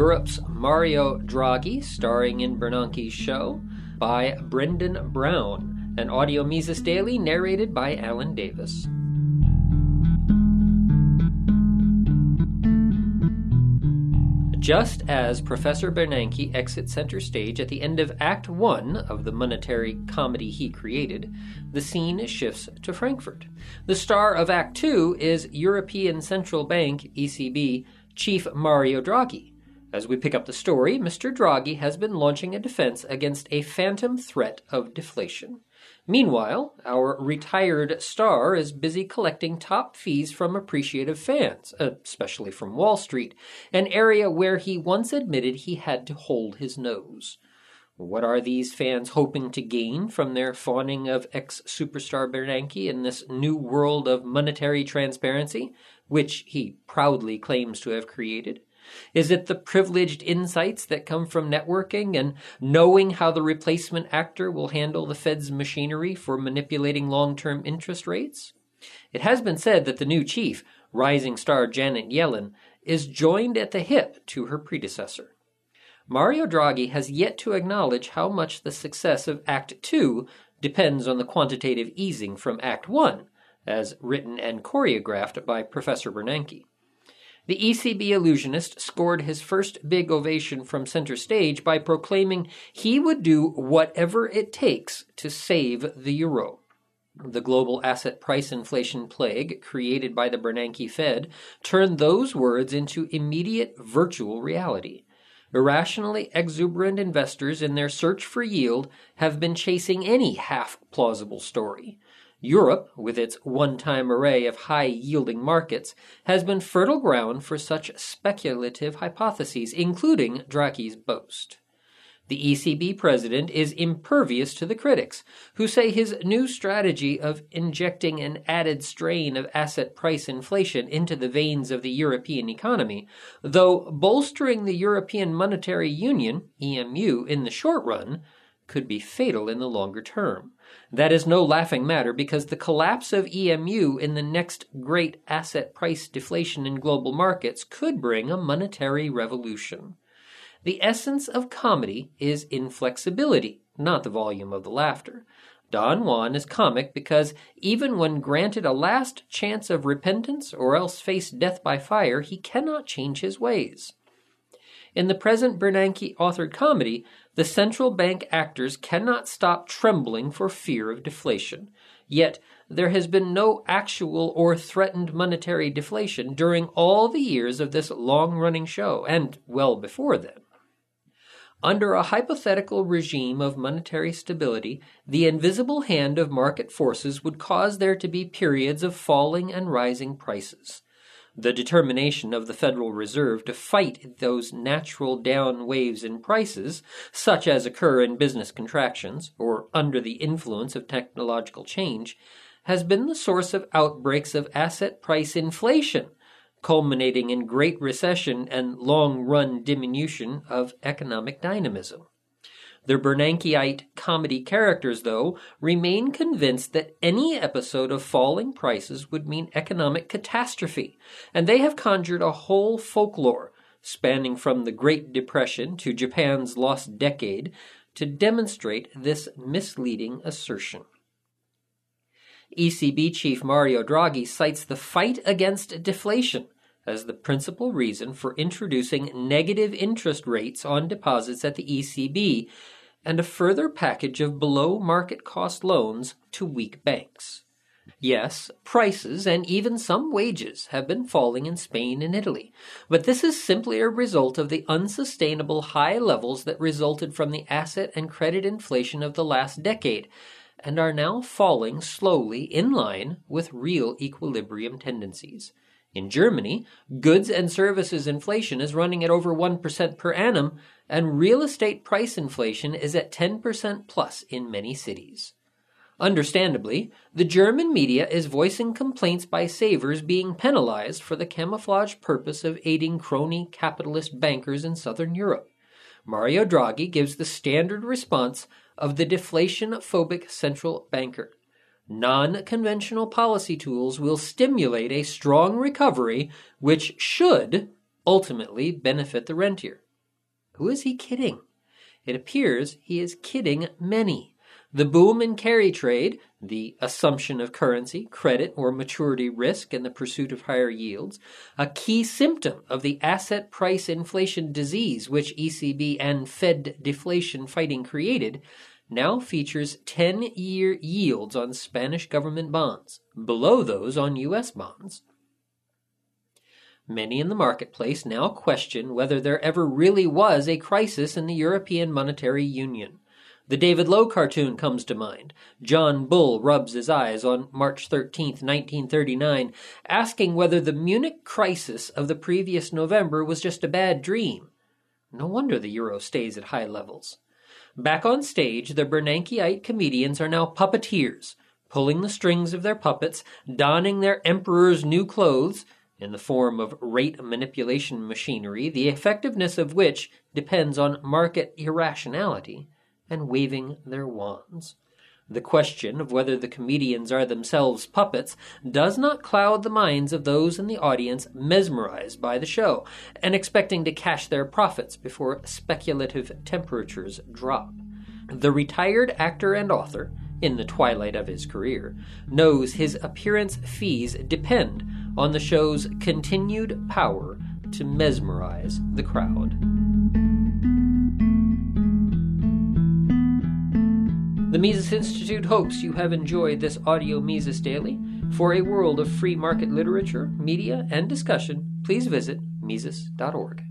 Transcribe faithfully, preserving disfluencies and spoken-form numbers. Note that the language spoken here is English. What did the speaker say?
Europe's Mario Draghi, starring in Bernanke's show, by Brendan Brown, an Audio Mises Daily narrated by Alan Davis. Just as Professor Bernanke exits center stage at the end of Act One of the monetary comedy he created, the scene shifts to Frankfurt. The star of Act Two is European Central Bank, E C B, Chief Mario Draghi. As we pick up the story, Mister Draghi has been launching a defense against a phantom threat of deflation. Meanwhile, our retired star is busy collecting top fees from appreciative fans, especially from Wall Street, an area where he once admitted he had to hold his nose. What are these fans hoping to gain from their fawning of ex-superstar Bernanke in this new world of monetary transparency, which he proudly claims to have created? Is it the privileged insights that come from networking and knowing how the replacement actor will handle the Fed's machinery for manipulating long-term interest rates? It has been said that the new chief, rising star Janet Yellen, is joined at the hip to her predecessor. Mario Draghi has yet to acknowledge how much the success of Act Two depends on the quantitative easing from Act One, as written and choreographed by Professor Bernanke. The E C B illusionist scored his first big ovation from center stage by proclaiming he would do whatever it takes to save the euro. The global asset price inflation plague created by the Bernanke Fed turned those words into immediate virtual reality. Irrationally exuberant investors in their search for yield have been chasing any half-plausible story. Europe, with its one-time array of high-yielding markets, has been fertile ground for such speculative hypotheses, including Draghi's boast. The E C B president is impervious to the critics, who say his new strategy of injecting an added strain of asset price inflation into the veins of the European economy, though bolstering the European Monetary Union, E M U, in the short run, could be fatal in the longer term. That is no laughing matter because the collapse of E M U in the next great asset price deflation in global markets could bring a monetary revolution. The essence of comedy is inflexibility, not the volume of the laughter. Don Juan is comic because even when granted a last chance of repentance or else face death by fire, he cannot change his ways. In the present Bernanke-authored comedy, the central bank actors cannot stop trembling for fear of deflation. Yet, there has been no actual or threatened monetary deflation during all the years of this long-running show, and well before then. Under a hypothetical regime of monetary stability, the invisible hand of market forces would cause there to be periods of falling and rising prices. The determination of the Federal Reserve to fight those natural down waves in prices, such as occur in business contractions or under the influence of technological change, has been the source of outbreaks of asset price inflation, culminating in Great Recession and long-run diminution of economic dynamism. The Bernankeite comedy characters, though, remain convinced that any episode of falling prices would mean economic catastrophe, and they have conjured a whole folklore, spanning from the Great Depression to Japan's lost decade, to demonstrate this misleading assertion. E C B Chief Mario Draghi cites the fight against deflation as the principal reason for introducing negative interest rates on deposits at the E C B and a further package of below-market cost loans to weak banks. Yes, prices and even some wages have been falling in Spain and Italy, but this is simply a result of the unsustainable high levels that resulted from the asset and credit inflation of the last decade, and are now falling slowly in line with real equilibrium tendencies. In Germany, goods and services inflation is running at over one percent per annum, and real estate price inflation is at ten percent plus in many cities. Understandably, the German media is voicing complaints by savers being penalized for the camouflage purpose of aiding crony capitalist bankers in southern Europe. Mario Draghi gives the standard response of the deflation-phobic central banker. Non-conventional policy tools will stimulate a strong recovery, which should ultimately benefit the rentier. Who is he kidding? It appears he is kidding many. The boom in carry trade, the assumption of currency, credit, or maturity risk in the pursuit of higher yields, a key symptom of the asset price inflation disease which E C B and Fed deflation fighting created, now features ten-year yields on Spanish government bonds, below those on U S bonds. Many in the marketplace now question whether there ever really was a crisis in the European Monetary Union. The David Lowe cartoon comes to mind. John Bull rubs his eyes on March thirteenth, nineteen thirty-nine, asking whether the Munich crisis of the previous November was just a bad dream. No wonder the euro stays at high levels. Back on stage, the Bernankeite comedians are now puppeteers, pulling the strings of their puppets, donning their emperor's new clothes, in the form of rate manipulation machinery, the effectiveness of which depends on market irrationality, and waving their wands. The question of whether the comedians are themselves puppets does not cloud the minds of those in the audience mesmerized by the show and expecting to cash their profits before speculative temperatures drop. The retired actor and author, in the twilight of his career, knows his appearance fees depend on the show's continued power to mesmerize the crowd. The Mises Institute hopes you have enjoyed this audio Mises Daily. For a world of free market literature, media, and discussion, please visit Mises dot org.